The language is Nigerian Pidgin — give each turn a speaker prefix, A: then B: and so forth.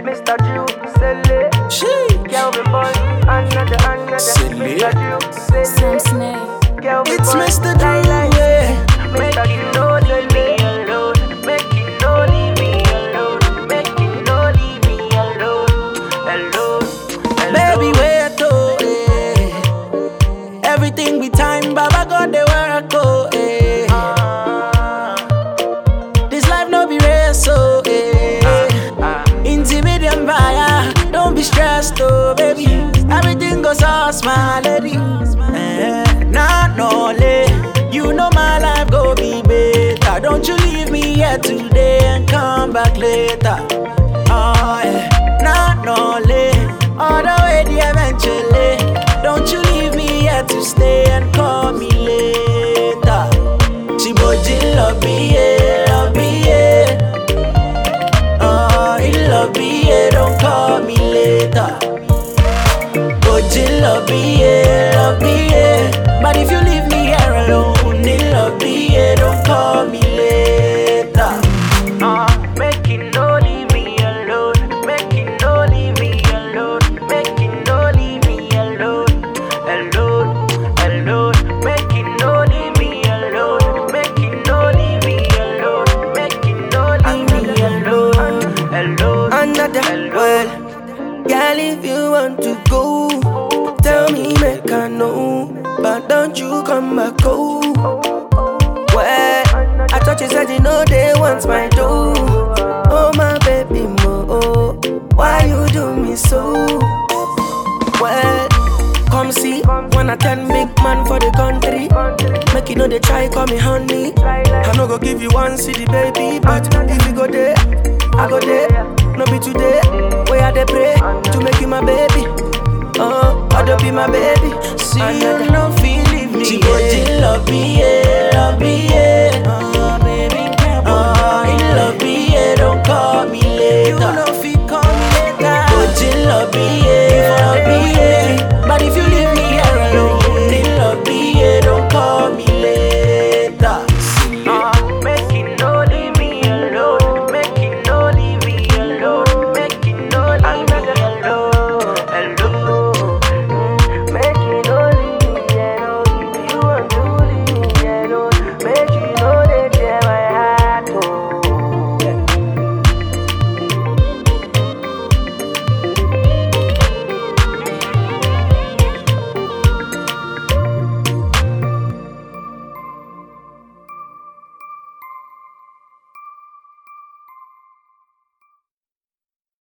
A: Mr. Drew, Sele. Kelvin Boy, another. Mr. Drew, Sele.
B: Sam Snake.
A: Kelvin
C: It's
A: Boy,
C: Mr. Drew, yeah.
A: Mr. Drew, no leave me alone. Make you no leave me alone. Make you no leave me alone. Alone.
C: Baby, wait, oh, eh. Everything be time, Baba God, they work, oh, eh. This life no be race, oh, eh. Intimidium fire, don't be stressed, oh, baby. Everything goes all my lady. Nah, no, you know my life go be better. Don't you leave me here today and come back later. Oh, yeah. Nah, no, all the way the eventually. Don't you leave me here to stay and call me later. She boji love me, yeah, love me, yeah. Oh, he love me, yeah, don't call me later. Boji love me, yeah, love me, yeah. But if you leave me here alone, he love me, yeah, don't call me later.
A: Make you no leave me alone. Make you no leave me alone. Make you no leave me alone. Alone. Make you no leave me alone. Make you no leave me alone. Make you no leave me alone. Alone.
C: Another well, girl, if you want to go, tell me, make I know. But don't you come back, oh. Well, I thought you said you know they want my dough. Oh, my baby, mo, why you do me so? Well, come see, when I turn big man for the country. Make you know they try call me honey. I no go give you one city, baby, but if you go there, I go there. No be today, where I dey pray to make you my baby. Oh, I don't be my baby. See you no feel leave me. She love me, yeah, love me, yeah. Oh, baby, he love me, yeah, don't call me later. You no